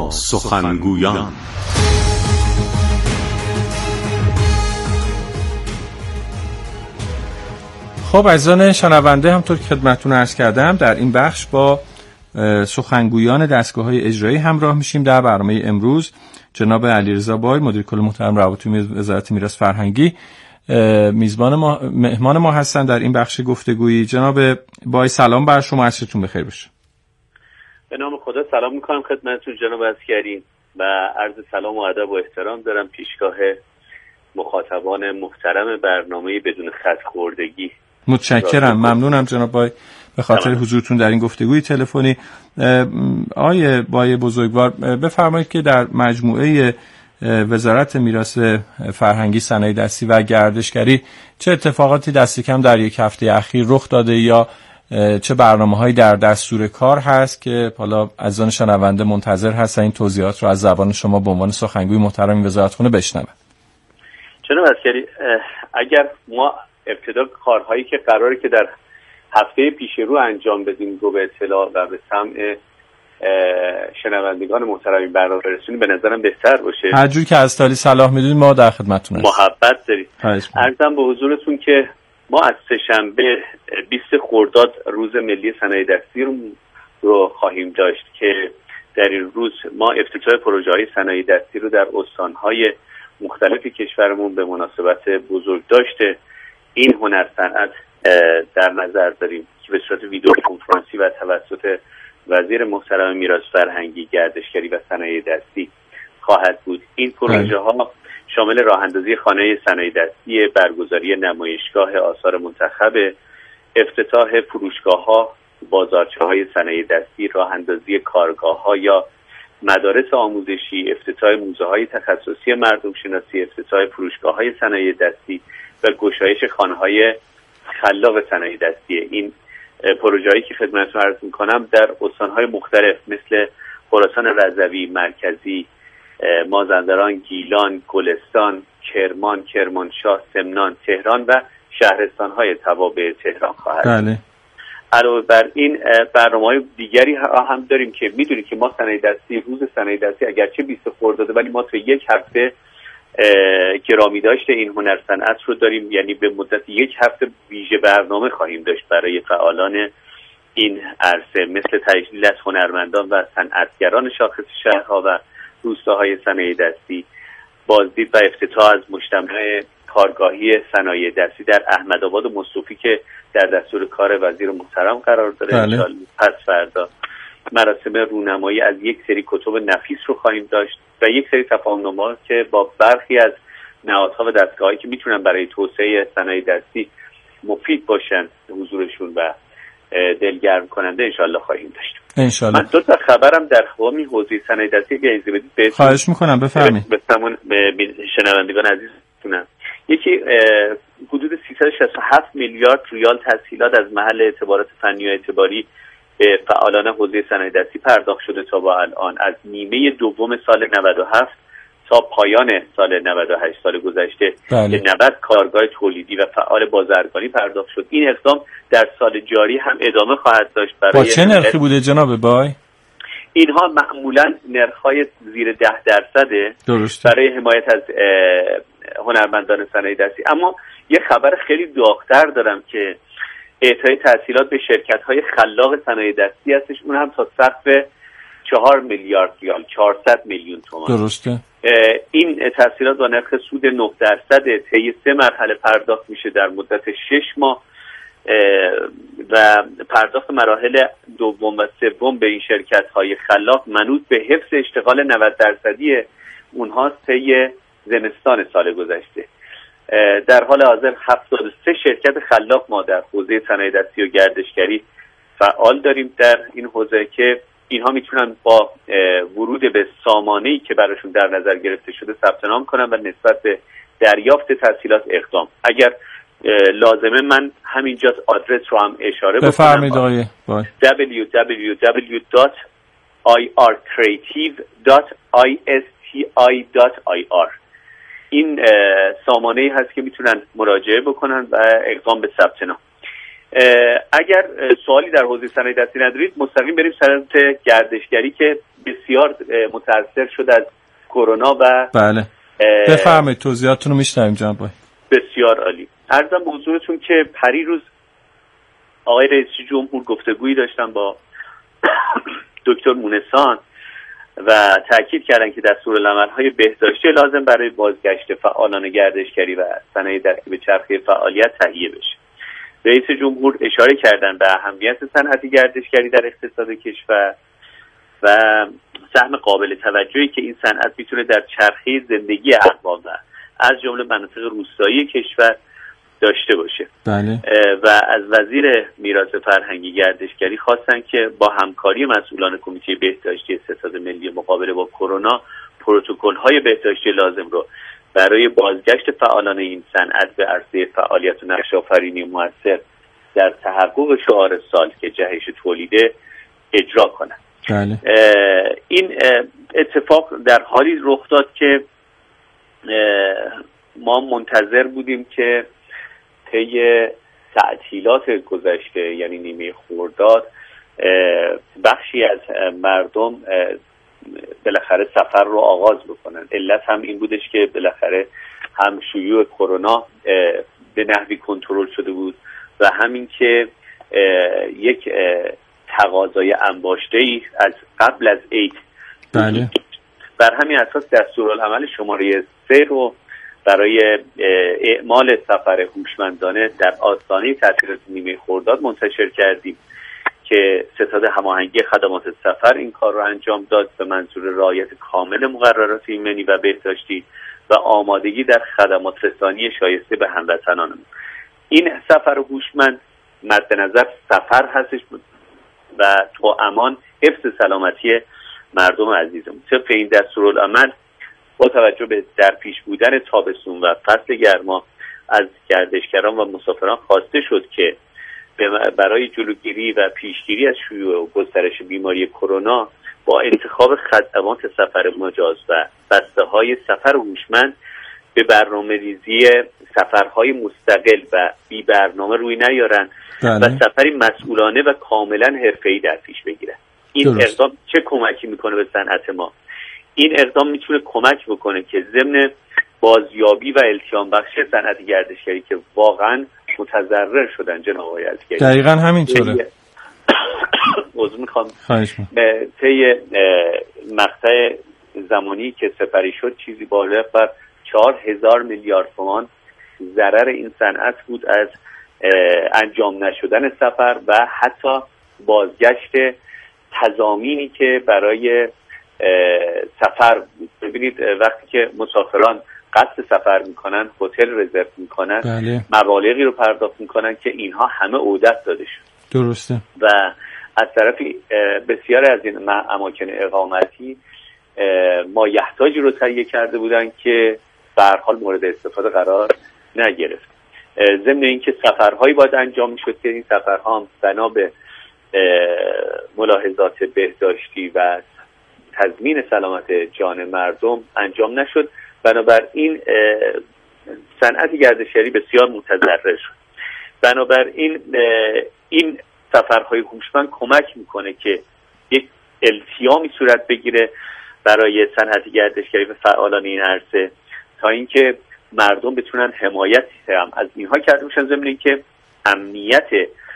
با سخنگویان. خب عزیزان شنونده، همطور که خدمتتون عرض کردم در این بخش با سخنگویان دستگاه‌های اجرایی همراه میشیم. در برنامه امروز جناب علیرضا بای، مدیر کل محترم روابط وزارت میراث فرهنگی مهمان ما هستن در این بخش گفتگویی. جناب بای سلام بر شما، عصرتون بخیر باشه. به نام خدا سلام میکنم خدمتتون جناب عسکری و عرض سلام و ادب و احترام دارم پیشگاه مخاطبان محترم برنامه بدون خط خوردگی. متشکرم، ممنونم جناب بای به خاطر حضورتون در این گفتگوی تلفنی. آقای بای بزرگوار، بفرمایید که در مجموعه وزارت میراث فرهنگی، صنایع دستی و گردشگری چه اتفاقاتی دست کم در یک هفته اخیر رخ داده یا چه برنامه‌هایی در دستور کار هست که حالا عزیزان شنونده منتظر هستن این توضیحات رو از زبان شما به عنوان سخنگوی محترم وزارتخونه بشنون. جناب عسکری، اگر ما ابتدا کارهایی که قراره که در هفته پیش رو انجام بدیم رو به اطلاع و به سمع شنوندگان محترم برنامه برسونیم، به نظرم بهتر باشه. هر جور که از تالی صلاح میدونید ما در خدمتتون هستیم. محبت دارید. عرضم به حضورتون که ما از سه‌شنبه 20 خرداد روز ملی صنایع دستی رو خواهیم داشت که در این روز ما افتتاح پروژه‌های صنایع دستی رو در استان‌های مختلف کشورمون به مناسبت بزرگداشت این هنر صنعت در نظر داریم که به صورت ویدیو کنفرانسی و توسط وزیر محترم میراث فرهنگی، گردشگری و صنایع دستی خواهد بود. این پروژه ها شامل راه اندازی خانه صنایع دستی، برگزاری نمایشگاه آثار منتخب، افتتاح فروشگاه‌ها، بازارچه‌های صنایع دستی، راه اندازی کارگاه‌ها یا مدارس آموزشی، افتتاح موزه‌های تخصصی مردم شناسی، افتتاح فروشگاه‌های صنایع دستی و گشایش خانه‌های خلاق صنایع دستی. این پروژه‌ای که خدمتتون عرض می‌کنم در استان‌های مختلف مثل خراسان رضوی، مرکزی، مازندران، گیلان، گلستان، کرمان، کرمانشاه، سمنان، تهران و شهرستان‌های توابع تهران خواهد. بله. علاوه بر این برنامه‌های دیگری هم داریم که می‌دونید که ما صنایع دستی، روز صنایع دستی اگرچه 20 خرداد ولی ما تو یک هفته گرامی داشته این هنر صنعت رو داریم، یعنی به مدت یک هفته ویژه برنامه خواهیم داشت برای فعالان این عرصه مثل تجلیل از هنرمندان و صنعتگران شاخص شهرها و روستاهای صنایع دستی، بازدید و افتتاح از مجتمع کارگاهی صنایع دستی در احمدآباد و مصطفی که در دستور کار وزیر محترم قرار داره. انشالله پس فردا مراسم رونمایی از یک سری کتب نفیس رو خواهیم داشت و یک سری تفاهم‌نامه‌ها که با برخی از نهادها و دستگاه‌هایی که میتونن برای توسعه صنایع دستی مفید باشن حضورشون و دلگرم کننده انشالله خواهیم داشت. انشالله. من دو تا خبرم در همین حوزه صنایع دستی که اجازه بدید بهتون خواهش میکنم بفرمایید. به شنوندگان عزیزتونم. یکی حدود 367 میلیارد ریال تسهیلات از محل اعتبارات فنی و اعتباری به فعالان حوزه صنایع دستی پرداخت شده تا با الان از نیمه دوم سال 97 تا پایان سال 98 سال گذشته به 90 کارگاه تولیدی و فعال بازرگانی پرداخت شد. این اقدام در سال جاری هم ادامه خواهد داشت. برای با چه نرخی بوده جناب بای؟ اینها معمولا نرخ‌های زیر 10% درسته برای حمایت از هنرمندان صنایع دستی. اما یه خبر خیلی داغ‌تر دارم که اعطای تسهیلات به شرکت‌های خلاق صنایع دستی هستش، اون هم تا سقف 4 میلیارد ریال، 400 میلیون تومان. درسته. این تسهیلات با نرخ سود 9% طی 3 مرحله پرداخت میشه در مدت 6 ماه و پرداخت مراحل دوم و سوم به این شرکت‌های خلاق منوط به حفظ اشتغال 90% اونها طی زمستان سال گذشته. در حال حاضر 73 شرکت خلاق ما در حوزه صنایع دستی و گردشگری فعال داریم در این حوزه که اینها میتونن با ورود به سامانه‌ای که براشون در نظر گرفته شده ثبت نام کنن و نسبت به دریافت تسهیلات اقدام. اگر لازمه من همینجا آدرس رو هم اشاره بکنم. بفرمایید آقای بای. www.ircreative.isti.ir این سامانه‌ای هست که میتونن مراجعه بکنن و اقدام به ثبت نام. اگر سوالی در حوزه صنایع دستی ندارید مستقیم بریم سمت گردشگری که بسیار متاثر شد از کرونا و بله بفرمایید توضیحاتتون رو میشنویم جناب آقای. بسیار عالی. عرضم به حضورتون که پریروز آقای رئیس جمهور گفتگویی داشتن با دکتر مونسان و تاکید کردن که دستورالعمل‌های بهداشتی لازم برای بازگشت فعالان گردشگری و صنایع دستی به چرخه فعالیت تهیه بشه. رئیس جمهور اشاره کردن به اهمیت صنعت گردشگری در اقتصاد کشور و سهم قابل توجهی که این صنعت میتونه در چرخه زندگی اقوام از جمله مناطق روستایی کشور داشته باشه. بله. و از وزیر میراث فرهنگی گردشگری خواستن که با همکاری مسئولان کمیته بهداشتی ستاد ملی مقابله با کرونا پروتکل‌های بهداشتی لازم رو برای بازگشت فعالان این صنعت به عرصه فعالیت و نقش‌آفرینی موثر در تحقق شعار سال که جهش تولیده اجرا کنند. بله. این اتفاق در حالی رخ داد که ما منتظر بودیم که طی تعطیلات گذشته یعنی نیمه خرداد بخشی از مردم بالاخره سفر رو آغاز بکنن. علت هم این بودش که بالاخره هم شیوع کرونا به نحوی کنترل شده بود و همین که یک تقاضای انباشته‌ای از قبل از عید. بله. بر همین اساس دستورالعمل شماره 3 رو برای اعمال سفر هوشمندانه در آستانه تعطیلات نیمه خرداد منتشر کردیم که ستاد هماهنگی خدمات سفر این کار رو انجام داد به منظور رعایت کامل مقررات ایمنی و بهداشتی و آمادگی در خدمات رسانی شایسته به هموطنانمون. این سفر هوشمند مد نظر سفر هستش و تو امان حفظ سلامتی مردم عزیزمون. طبق این دستورالعمل با توجه به در پیش بودن تابستون و فصل گرما از گردشگران و مسافران خواسته شد که برای جلوگیری و پیشگیری از شیوع و گسترش بیماری کرونا با انتخاب خدمات سفر مجاز و بسته‌های سفر هوشمند به برنامه‌ریزی سفرهای مستقل و بی برنامه روی نیارن و سفری مسئولانه و کاملا حرفه‌ای در پیش بگیرن. این اقدام چه کمکی میکنه به صنعت ما؟ این اقدام میتونه کمک بکنه که ضمن بازیابی و التیام بخشی صنعت گردشگری که واقعا متضرر شدن جناب آقای عزیزگری. دقیقاً همینطوره. عذر میخوام. طی مقطع زمانی که سپری شد چیزی بالغ بر 4000 میلیارد تومان ضرر این صنعت بود از انجام نشدن سفر و حتی بازگشت تضامینی که برای سفر بود. ببینید وقتی که مسافران قصد سفر میکنن هتل رزرو میکنن بله. مبالغی رو پرداخت میکنن که اینها همه عودت داده شد. درسته. و از طرفی بسیار از این اماکن اقامتی مایحتاجی رو تهیه کرده بودن که به هر حال مورد استفاده قرار نگرفت. ضمن اینکه سفرهایی باید انجام میشد که این سفرها هم بنا به ملاحظات بهداشتی و تضمین سلامت جان مردم انجام نشد. بنابراین صنعت گردشگری بسیار متضرر شد. بنابراین این سفرهای هوشمند کمک میکنه که یک التیامی صورت بگیره برای صنعت گردشگری و فعالان این عرصه تا اینکه مردم بتونن حمایت هم از اینها کرده باشن، ضمن اینکه امنیت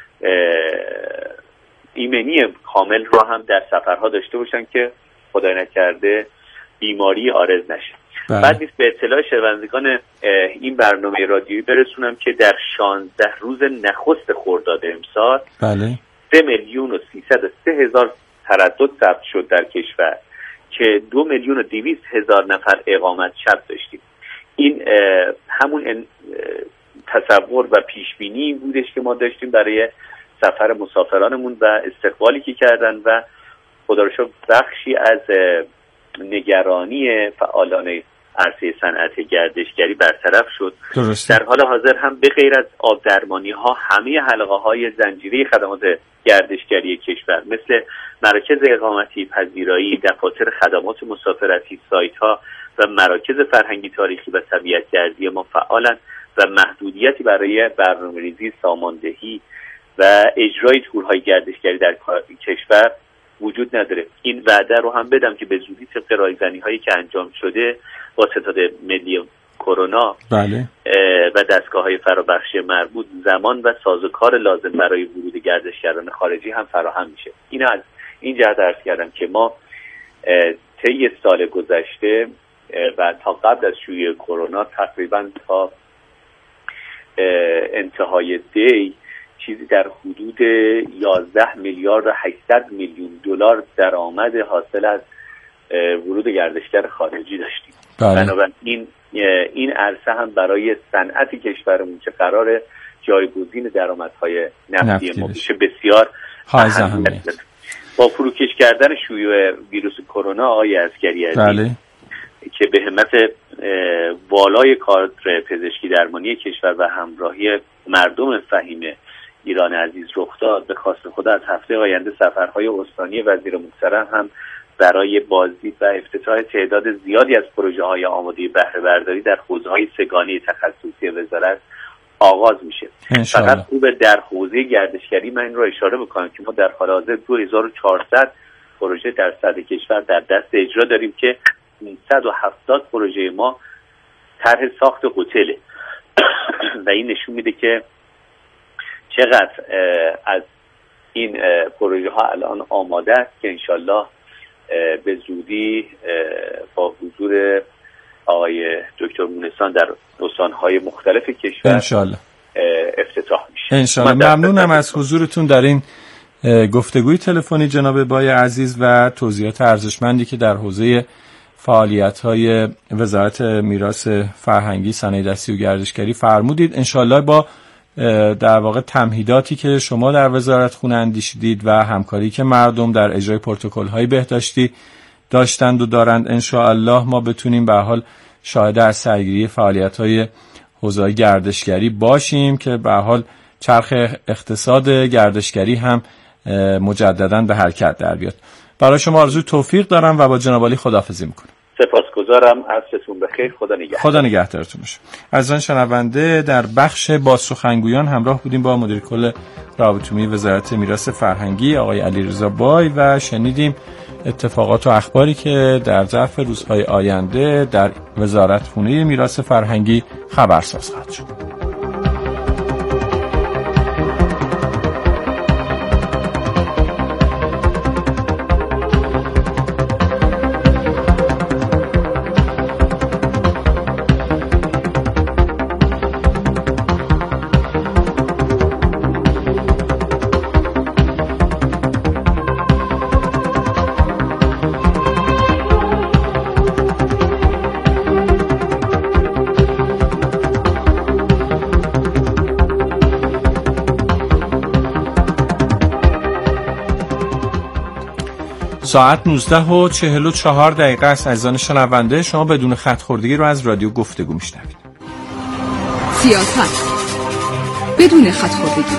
ایمنی کامل رو هم در سفرها داشته باشن که خدای نکرده بیماری عارض نشه. بعد نیست به اطلاع شنوندگان این برنامه رادیویی برسونم که در 16 روز نخست خرداد امسال بله 3,303,000 تردد ثبت شد در کشور که 2,200,000 نفر اقامت شب داشتیم. این همون تصور و پیشبینی بودش که ما داشتیم برای سفر مسافرانمون و استقبالی که کردن و خدا رو شکر بخشی از نگرانی فعالان عرصه صنعت گردشگری برطرف شد. درسته. در حال حاضر هم به غیر از آب درمانی ها همه حلقه های زنجیره خدمات گردشگری کشور مثل مراکز اقامتی، پذیرایی، دفاتر خدمات مسافرتی، سایت ها و مراکز فرهنگی تاریخی و طبیعت گردی ما فعالن و محدودیتی برای برنامه‌ریزی، ساماندهی و اجرای تورهای گردشگری در کشور وجود نداره. این وعده رو هم بدم که به زودی طبق رایزنی‌هایی که انجام شده با ستاد ملی کرونا بله. و دستگاه‌های فرابخشی مربوط زمان و سازوکار لازم برای ورود گردشگران خارجی هم فراهم میشه. اینو از این جهت عرض کردم که ما طی سال گذشته و تا قبل از شیوع کرونا تقریبا تا انتهای دی چیزی در حدود 11 میلیارد و 800 میلیون دلار درآمد حاصل از ورود گردشگر خارجی داشتیم. بنابراین این عرصه هم برای صنعت کشورمون که قرار جایگزین درآمدهای نفتی ما بشه بسیار اهمیت. با فروکش کردن شیوع ویروس کرونا آقای عسگری عزیز که به همت والای کادر پزشکی درمانی کشور و همراهی مردم فهیم ایران عزیز رخ داد، به خواست خدا از هفته آینده سفرهای استانی وزیر محترم هم برای بازدید و افتتاح تعداد زیادی از پروژه‌های آماده بهره برداری در حوزه‌های سه‌گانه تخصصی وزارت آغاز میشه. فقط خوبه در حوزه گردشگری من این رو اشاره بکنم که ما در حال حاضر 2400 پروژه در سطح کشور در دست اجرا داریم که 170 پروژه ما طرح ساخت هتله و این نشون میده که چقدر از این پروژه ها الان آماده است که انشالله به زودی با حضور آقای دکتر مونسان در استان‌های مختلف کشور انشالله افتتاح میشه. انشالله. ممنونم از حضورتون در این گفتگوی تلفنی جناب بای عزیز و توضیحات ارزشمندی که در حوزه فعالیت‌های وزارت میراث فرهنگی، صنایع دستی و گردشگری فرمودید. انشالله با در واقع تمهیداتی که شما در وزارت خونه اندیشیدید و همکاری که مردم در اجرای پروتکل‌های بهداشتی داشتند و دارند، انشالله ما بتونیم به حال شاهد از سرگیری فعالیت‌های حوزه گردشگری باشیم که به حال چرخ اقتصاد گردشگری هم مجدداً به حرکت در بیاد. برای شما آرزوی توفیق دارم و با جناب عالی خداحافظی میکنم. سپاسگزارم. عصرتون بخیر. خدا نگهدار. خدا نگهدارتون باشه. عزیزان شنونده، در بخش با سخنگویان همراه بودیم با مدیر کل روابط عمومی وزارت میراث فرهنگی آقای علیرضا بای و شنیدیم اتفاقات و اخباری که در ظرف روزهای آینده در وزارت خونه میراث فرهنگی خبرساز خواهد شد. ساعت 19:44 است. عزیزان شنونده، شما بدون خط خوردگی رو از رادیو گفتگو میشنوید. سیاست بدون خط خوردگی.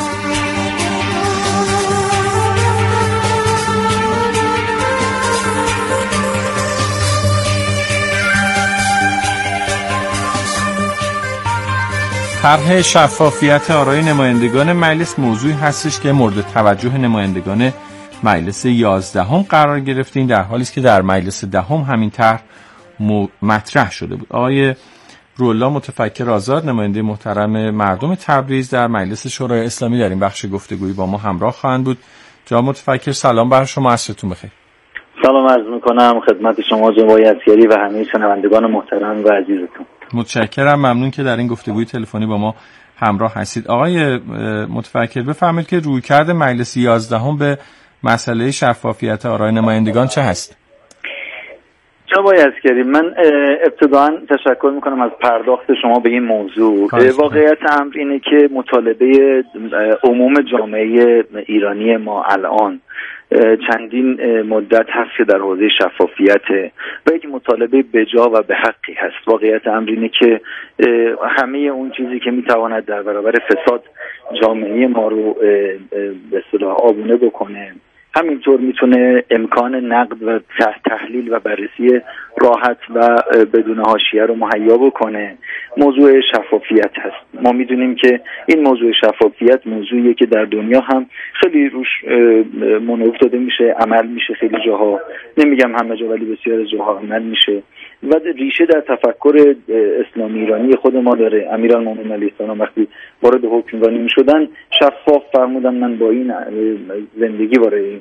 طرح شفافیت آرای نمایندگان مجلس موضوعی هستش که مورد توجه نمایندگان مجلس 11 قرار گرفته. این در حالی است که در مجلس 10 همین طرح مطرح شده بود. آقای روح‌الله متفکر آزاد، نماینده محترم مردم تبریز در مجلس شورای اسلامی، در این بخش گفتگویی با ما همراه خواهند بود. جناب متفکر سلام بر شما، عصرتون بخیر. سلام عرض می‌کنم خدمت شما جناب عسگری و همه شنوندگان محترم و عزیزتون. متشکرم، ممنون که در این گفتگوی تلفنی با ما همراه هستید. آقای متفکر بفرمایید که رویکرد مجلس 11 به مسئله شفافیت آرای نمایندگان چه هست؟ جناب عسگری، من ابتداً تشکر میکنم از پرداخت شما به این موضوع. واقعیت امر اینه که مطالبه عموم جامعه ایرانی ما الان چندین مدت هست که در حوزه شفافیت و یک مطالبه بجا و به حقی هست. واقعیت امر اینه که همه اون چیزی که میتواند در برابر فساد جامعه ما رو به اصطلاح آبونه بکنه همینطور میتونه امکان نقد و تحلیل و بررسی راحت و بدون حاشیه رو مهیا بکنه. موضوع شفافیت هست. ما میدونیم که این موضوع شفافیت موضوعیه که در دنیا هم خیلی روش منوط داده میشه، عمل میشه خیلی جاها، نمیگم همه جا ولی بسیار از جاها عمل میشه و ریشه در تفکر اسلامی ایرانی خود ما داره. امیرالمومنین علیه السلام وقتی وارد حکمرانی میشدن شفاف فرمودن من با این زندگی وارد این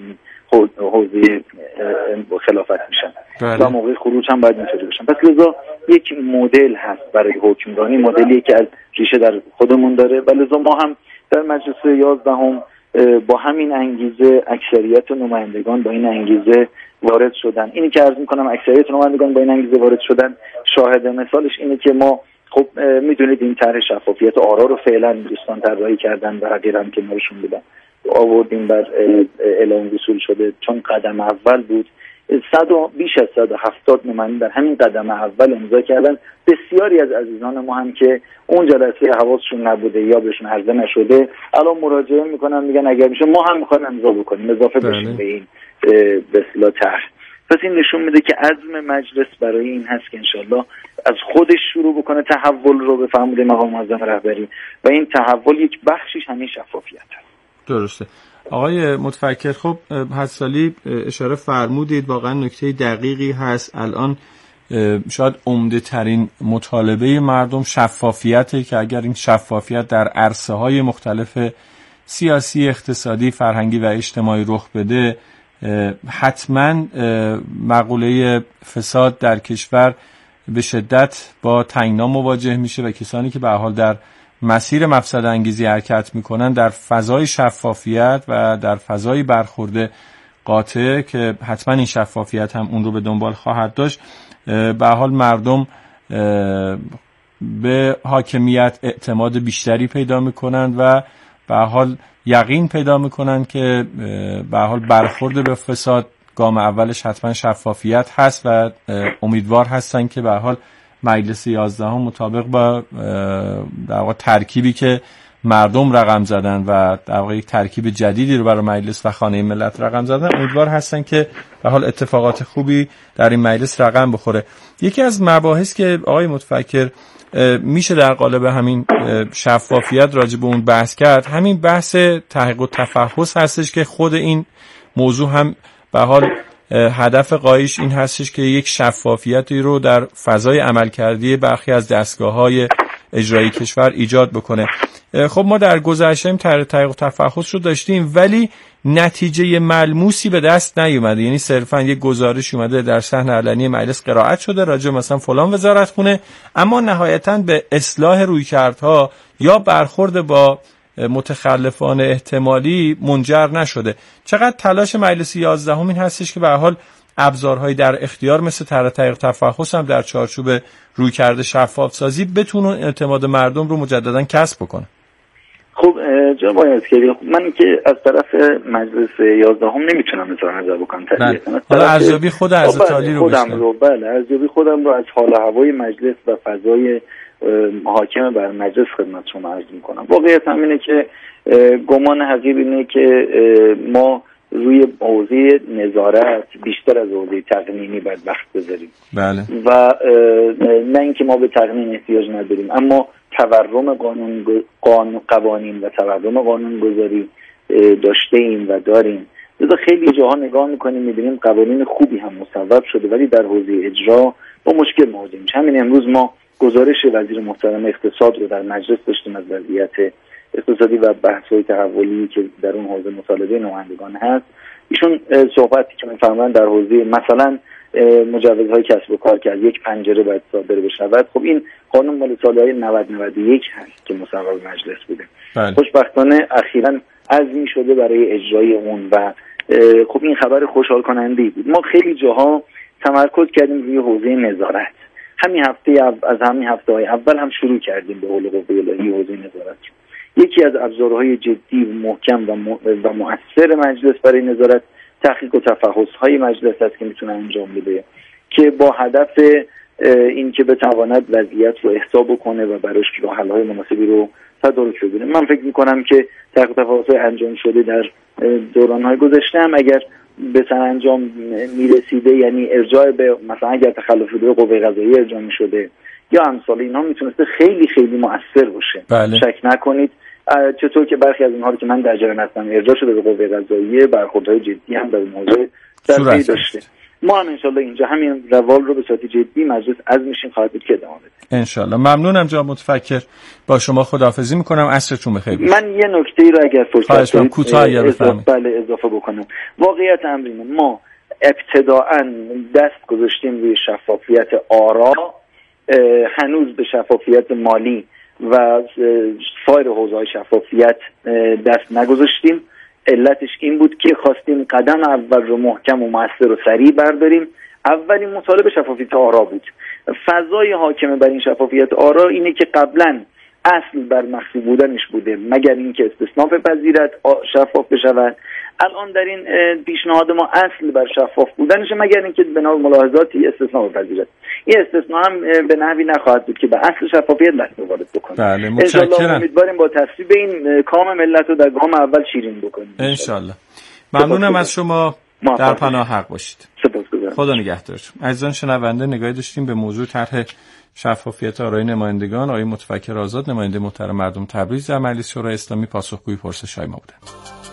حوزه خلافت میشن و موقع خروج هم باید اینطوری بشن. پس لذا یک مدل هست برای حکمرانی، مدلی که از ریشه در خودمون داره و لذا ما هم در مجلس 11 با همین انگیزه اکثریت نمایندگان با این انگیزه وارد شدن. اینی که عرض میکنم اکثریت نمایندگان با این انگیزه وارد شدن، شاهد مثالش اینه که ما خب میدونید این طرح شفافیت آرا رو فعلا دوستان طراحی کردن و غیره هم که نشون بدن آوردیم بر اعلام وصول شده، چون قدم اول بود. بیش از 170 نماینده در همین قدم اول امضا کردن. بسیاری از عزیزان ما هم که اون جلسه حواسشون نبوده یا بهشون عرضه نشده الان مراجعه میکنن میگن اگر میشه ما هم میخوایم امضا بکنیم اضافه بشیم به این به اصطلاح طرح. پس این نشون میده که عزم مجلس برای این هست که انشالله از خودش شروع بکنه تحول رو به فرموده مقام معظم رهبری و این تحول یک بخشیش همین شفافیت هست. درسته. آقای متفکر، خب حسالی اشاره فرمودید، واقعا نکته دقیقی هست. الان شاید عمده ترین مطالبه مردم شفافیته که اگر این شفافیت در عرصه های مختلف سیاسی، اقتصادی، فرهنگی و اجتماعی رخ بده، حتما مقوله فساد در کشور به شدت با تنگنا مواجه میشه و کسانی که به هر حال در مسیر مفسد انگیزی حرکت میکنن در فضای شفافیت و در فضای برخورد قاطع که حتما این شفافیت هم اون رو به دنبال خواهد داشت، به هر حال مردم به حاکمیت اعتماد بیشتری پیدا میکنن و به هر حال یقین پیدا میکنن که به هر حال برخورد به فساد گام اولش حتما شفافیت هست و امیدوار هستن که به هر حال مجلس 11 مطابق با در واقع ترکیبی که مردم رقم زدن و در واقع یک ترکیب جدیدی رو برای مجلس و خانه ملت رقم زدن، امیدوار هستن که به حال اتفاقات خوبی در این مجلس رقم بخوره. یکی از مباحث که آقای متفکر میشه در قالب همین شفافیت راجع به اون بحث کرد، همین بحث تحقیق و تفحص هستش که خود این موضوع هم به حال هدف قایش این هستش که یک شفافیتی رو در فضای عملکردی برخی از دستگاه‌های اجرایی کشور ایجاد بکنه. خب ما در گذشته هم تحقیق و تفحص رو داشتیم ولی نتیجه ملموسی به دست نیومده، یعنی صرفا یک گزارش اومده در صحن علنی مجلس قرائت شده راجع مثلا فلان وزارتخونه، اما نهایتاً به اصلاح رویکردها یا برخورد با متخلفان احتمالی منجر نشده. چقدر تلاش مجلس 11 این هستش که به هر حال ابزارهایی در اختیار مثل طرح تحقیق تفحص هم در چارچوب رویکرد شفاف سازی بتونه اعتماد مردم رو مجددا کسب بکنه. خب جناب آقای عسکری، من که از طرف مجلس 11 نمیتونم اظهار نظر بکنم. حالا ارزیابی خود حضرت عالی رو بشنویم. بله، ارزیابی خودم رو از حال و هوای مجلس و فضای حاکم بر مجلس خدمت شما عرض میکنم. واقعیت همینه که گمان حقیقی اینه که ما روی حوزه نظارت بیشتر از حوزه تقنینی باید وقت بذاریم. بله. و نه اینکه ما به تقنین احتیاج نداریم، اما تورم قوانین و تورم قانونگذاری داشته ایم و داریم. لذا خیلی جاها نگاه میکنیم میبینیم قوانین خوبی هم مصوب شده ولی در حوزه اجرا با مشکل مواجه میشیم. همین امروز ما گزارش وزیر محترم اقتصاد رو در مجلس داشتیم از وضعیت اقتصادی و بحث‌های تحولی که در اون حوزه مطالبه نمایندگان هست. ایشون صحبتی که می‌فرمایند در حوزه مثلا مجوزهای کسب و کار که از یک پنجره باید صادر بشود، خب این قانون مال سال‌های 90-91 هست که مصوب مجلس بوده. خوشبختانه اخیراً عزمی شده برای اجرای اون و خب این خبر خوشحال کننده بود. ما خیلی جاها تمرکز کردیم روی حوزه نظارت. همین هفته‌های اول هم شروع کردیم به قول قوه الهی حوزه نظارت. یکی از ابزارهای جدی محکم و مؤثر مجلس برای نظارت تحقیق و تفحص‌های مجلس است که میتونه انجام بده که با هدف این که بتواند وضعیت رو احسا بکنه و براش راه حل‌های مناسبی رو تدارک بده. من فکر می‌کنم که تحقیق و تفحص‌های انجام شده در دوران‌های گذشته هم اگر به سرانجام میرسیده، یعنی ارجاع به مثلا اگر تخلف بوده قوه قضاییه ارجاع میشده یا امثال اینها، میتونسته خیلی خیلی مؤثر باشه. بله. شک نکنید چطور که برخی از اینها رو که من در جریان هستم ارجاع شده به قوه قضاییه، برخوردهای جدی هم در موضوع دستی داشته. ما هم انشالله اینجا همین روال رو به صورت جدی مجلس عزمشیم خواهد بود که ادامه بده انشالله. ممنونم جناب متفکر، با شما خداحافظی میکنم، عصرتون بخیر. من یه نکته ای رو اگر فرصت بدید اضافه بکنم. واقعیت امر اینه ما ابتداءً دست گذاشتیم روی شفافیت آرا، هنوز به شفافیت مالی و سایر حوزه‌های شفافیت دست نگذاشتیم. علتش این بود که خواستیم قدم اول رو محکم و مؤثر و سریع برداریم. اولین مطالبه شفافیت آرا بود. فضای حاکم بر این شفافیت آرا اینه که قبلا اصل بر مخفی بودنش بوده مگر اینکه استثناء بپذیرد شفاف بشود. الان در این پیشنهاد ما اصل بر شفاف بودنشه مگر اینکه بنا به ملاحظاتی استثناء بپذیرد. این استثناء هم به نحوی نخواهد بود که به اصل شفافیت دست وارد بکنه. بله متشکرم. امیدواریم با تصویب این کام ملت رو در گام اول شیرین بکنیم انشالله. ممنونم از شما، در پناه حق باشید. سپاسگزارم. خدا نگهدارتون. عزیزان شنونده، نگاهی داشتیم به موضوع طرح شفافیت آرای نمایندگان. آقای متفکر آزاد، نماینده محترم مردم تبریز در مجلس شورای اسلامی، پاسخگوی پرسش‌های ما بودند.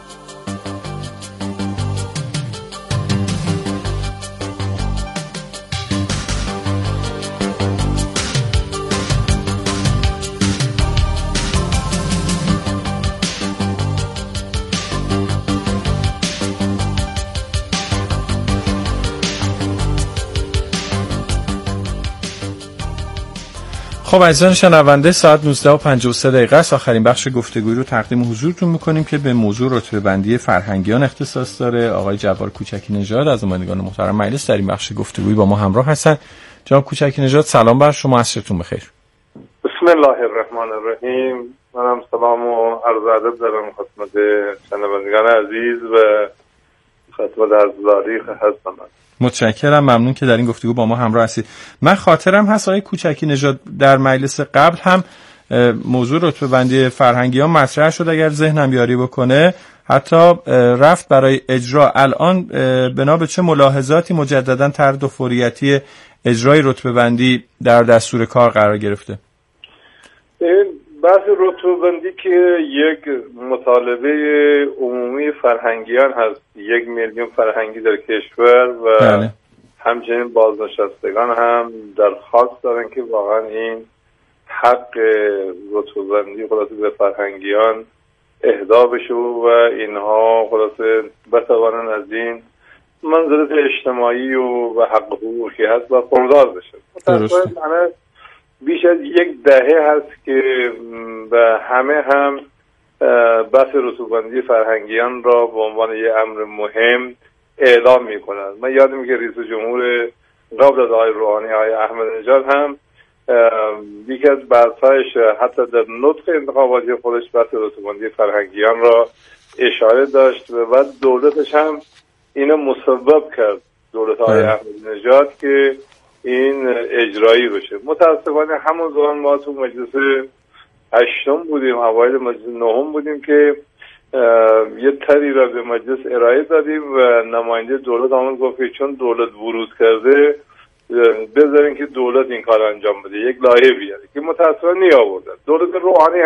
خب عزیزان شنونده، ساعت 19:53 است. آخرین بخش گفتگوی رو تقدیم حضورتون میکنیم که به موضوع رتبه بندی فرهنگیان اختصاص داره. آقای جبار کوچکی نژاد از نمایندگان محترم مجلس در این بخش گفتگوی با ما همراه هستن. جناب کوچکی نژاد، سلام بر شما، عصرتون بخیر. بسم الله الرحمن الرحیم. منم سلام و عرض ادب دارم خدمت شنوندگان عزیز و خدمت عزیزانی هستم. متشکرم، ممنون که در این گفتگو با ما همراه هستید. من خاطرم هست آقای کوچکی نژاد در مجلس قبل هم موضوع رتبه بندی فرهنگیان مطرح شد، اگر ذهنم یاری بکنه، حتی رفت برای اجرا. الان بنا به چه ملاحظاتی مجددا طرح دو فوریتی اجرای رتبه بندی در دستور کار قرار گرفته؟ بحث رتبه بندی که یک مطالبه عمومی فرهنگیان هست، 1 میلیون فرهنگی در کشور و بله. همچنین بازنشستگان هم درخواست دارن که واقعا این حق رتبه بندی خلاصه به فرهنگیان اهدا بشه و اینها خلاصه بتوانن از این منزلت اجتماعی و حق حقوقی هست و خردار بشه. متاسفانه بیش از 1 دهه هست که به همه هم بحث رتبه بندی فرهنگیان را به عنوان یک امر مهم اعلام میکنند. من یادم که رئیس جمهور قبل از آقای روحانی، آقای احمد نژاد هم یکی از بحث‌هایش حتی در نطق انتخاباتی خودش بحث رتبه بندی فرهنگیان را اشاره داشت و بعد دولتش هم اینو مسبب کرد، دولت آقای احمد نژاد، که این اجرایی بشه. متاسفانه همون زمان ما تو مجلس 8 بودیم، اوایل مجلس 9 بودیم که یه طرحی را به مجلس ارائه دادیم و نماینده دولت همون گفت که چون دولت ورود کرده بذارین که دولت این کار انجام بده، یک لایحه بیاره، که متاسفانه نیاوردن. دولت روحانی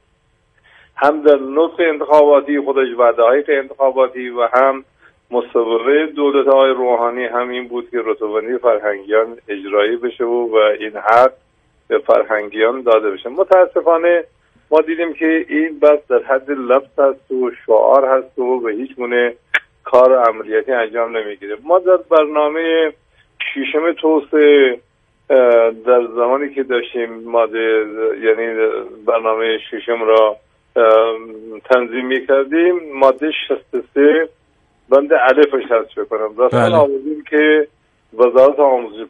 هم در نطق انتخاباتی خودش وعده‌های انتخاباتی و هم مسابقه دولت آقای روحانی هم این بود که رتبه بندی فرهنگیان اجرایی بشه و این حق به فرهنگیان داده بشه. متاسفانه ما دیدیم که این بس در حد لفظ هست و شعار هست و به هیچ گونه کار عملیاتی انجام نمیگیره. ما در برنامه 6 توسعه در زمانی که داشتیم یعنی برنامه 6 را تنظیم میکردیم، ماده 63 بند الفش حذف بکنم. رسما آوردیم که وزارت آموزش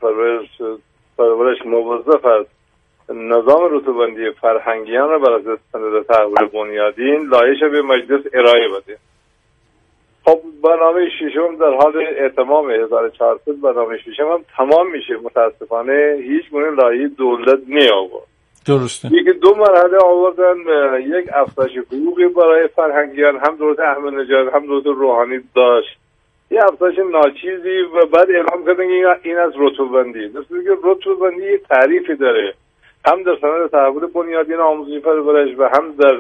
پرورش موظف است نظام رتبه بندی فرهنگیان را بر اساس سند تحول بنیادین لایحه‌اش به مجلس ارائه بده. خب برنامه 6 در حال اتمام 1400 برنامه 6 هم تمام میشه. متاسفانه هیچ گونه لایحه دولت نیاورد. درسته. یکی دو مرحله آوردن، یک افزایش حقوقی برای فرهنگیان هم دولت احمدی نژاد هم دولت روحانی داشت، یه افزایش ناچیزی و بعد اعلام کردن این از رتبه‌بندی. درسته که رتبه‌بندی یه تعریفی داره، هم در سند تحول بنیادین آموزشی پرورش و هم در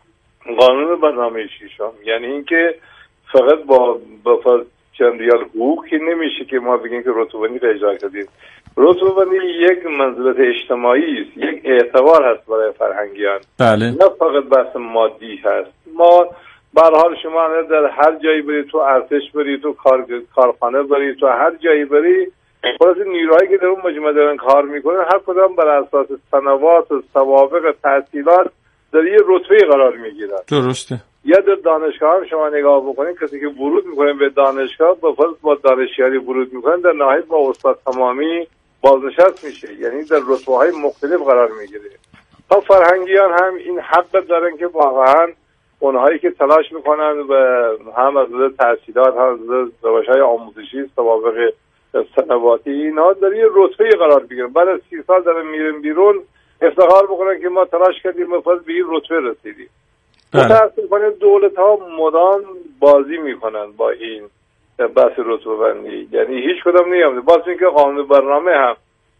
قانون برنامه شیشم. یعنی اینکه فقط با چند ریال حقوق که نمیشه که ما بگیم که رتبه‌بندی اجرا کردیم. رتبه‌بندی یک منزلت اجتماعی است، یک اعتبار هست برای فرهنگیان. بله. نه فقط بحث مادی هست. ما به هر حال شما در هر جایی بری، تو ارتش بری، تو کارخانه بری، تو هر جایی بری، خلاص نیروهایی که در اون مجموعه دارن کار میکنن هر کدام بر اساس سنوات و سوابق تحصیلات در یه رتبه قرار میگیرن. درسته. یا در دانشگاه هم شما نگاه بکنید، کسی که ورود میکنه به دانشگاه با دانشیاری ورود میکنن، در نهایت با استاد تمامی بازنشست میشه، یعنی در رتبه های مختلف قرار میگیره. تا فرهنگیان هم این حق دارن که واقعا اونهایی که تلاش میکنن و هم از نظر تحصیلات هم از نظر روش‌های آموزشی سوابق سنواتی اینا در یه رتبه قرار بگیرن، بعد از 30 سال دارن میرن بیرون افتخار بکنن که ما تلاش کردیم و به این رتبه رسیدیم. متاسفانه دولت ها مدام بازی میکنن با این بحث رتبه بندی، یعنی هیچ کدام نیامده. باز اینکه قانون برنامه هم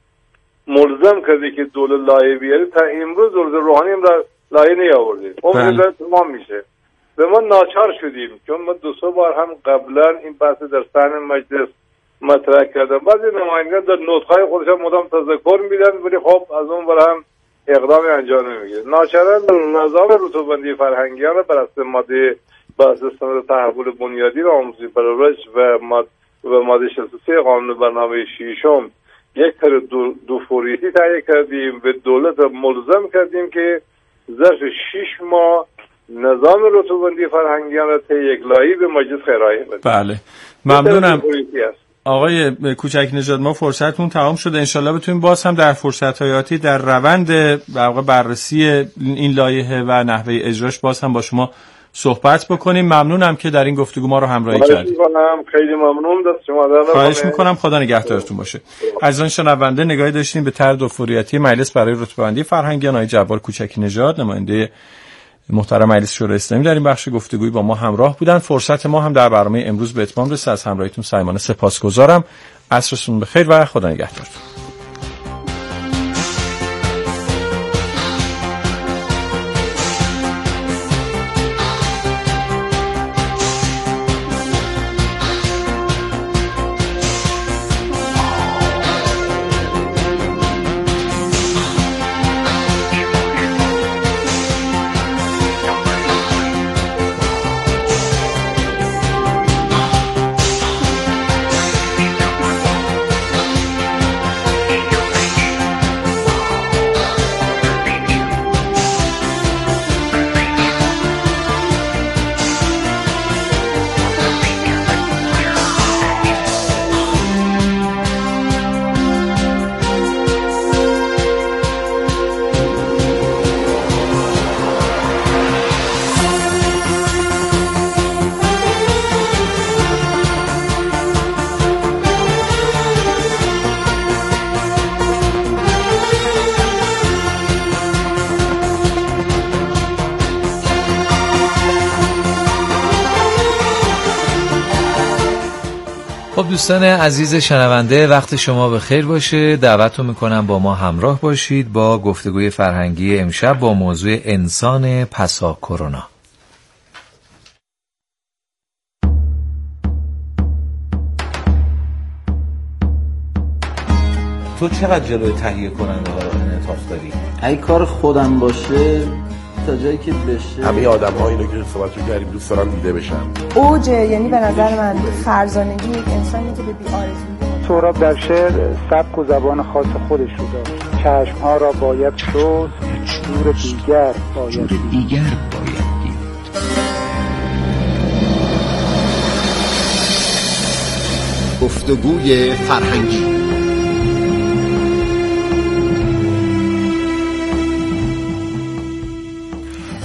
ملزم کرده که دولت لایحه بیاره، تا امروز دولت روحانی هم لایحه نیاورده. اون تمام میشه. به ما ناچار شدیم چون ما 2 بار هم قبلا این بحث در صحن مجلس مطرح کردم. بعضی نمایندگان در نطق‌های خودشان مدام تذکر میدن ولی خب از اون بر هم اقدامی انجام نمیگیره. ناچارن نظام رتبه‌بندی فرهنگیان را بر اساس ماده سند تحول بنیادین آموزشی پرورش و ماده 63 قانون برنامه شیشم یک طرح دو فوریتی تهیه کردیم و دولت ملزم کردیم که ظرف 6 ماه نظام رتبه‌بندی فرهنگیان را طی یک لایحه به مجلس ارائه بده. بله ممنونم آقای کوچک نژاد. ما فرصتمون تمام شده، انشالله بتونیم باز هم در فرصت‌های آتی در روند بررسی این لایحه و نحوه اجراش باز هم با شما صحبت بکنیم. ممنونم که در این گفتگو ما رو همراهی کردید. خیلی ممنون، دست شما در خواهش میکنم، خدا نگهدارتون باشه. عزیزان شنونده نگاهی داشتیم به طرح دو فوریتی مجلس برای رتبه‌بندی فرهنگیان. آقای جبار کوچک نژاد نماینده محترم مجلس شورای اسلامی در این بخش گفتگویی با ما همراه بودن. فرصت ما هم در برنامه امروز به اتمام رسید. از همراهیتون صمیمانه سپاسگزارم. عصرتون بخیر و خدا نگهدارتون. دوستان عزیز شنونده، وقت شما بخیر باشه. دعوتتون میکنم با ما همراه باشید با گفتگوی فرهنگی امشب با موضوع انسان پسا کرونا. تو چقدر جلوی تهیه کننده ها انعطاف داری؟ اگه کار خودم باشه تا جایی که بشه. همه آدم ها اینو که صحبت کردیم دوست دارن دیده بشن. اوجه، یعنی به نظر من فرزانگی یک انسانی که به بی آرزویی. سهراب در شعر سبک و زبان خاص خودش رو داشت. چشمها را باید شست، جور دیگر باید دید. گفتگوی فرهنگی.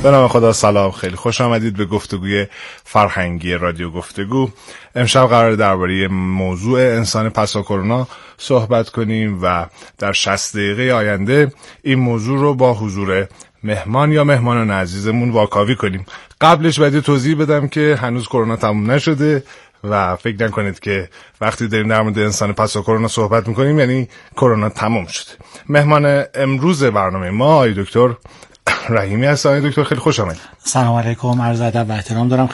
به نام خدا. سلام، خیلی خوش آمدید به گفتگوی فرهنگی رادیو گفتگو. امشب قرار درباره موضوع انسان پسا کرونا صحبت کنیم و در 60 دقیقه آینده این موضوع رو با حضور مهمان یا مهمانان عزیزمون واکاوی کنیم. قبلش باید توضیح بدم که هنوز کرونا تموم نشده و فکر نکنید که وقتی داریم در مورد انسان پسا کرونا صحبت میکنیم یعنی کرونا تموم شده. مهمان امروز برنامه ما آقای دکتر رحیمی هستن. آقای دکتر خیلی خوش آمدید. سلام علیکم، عرض ادب و احترام دارم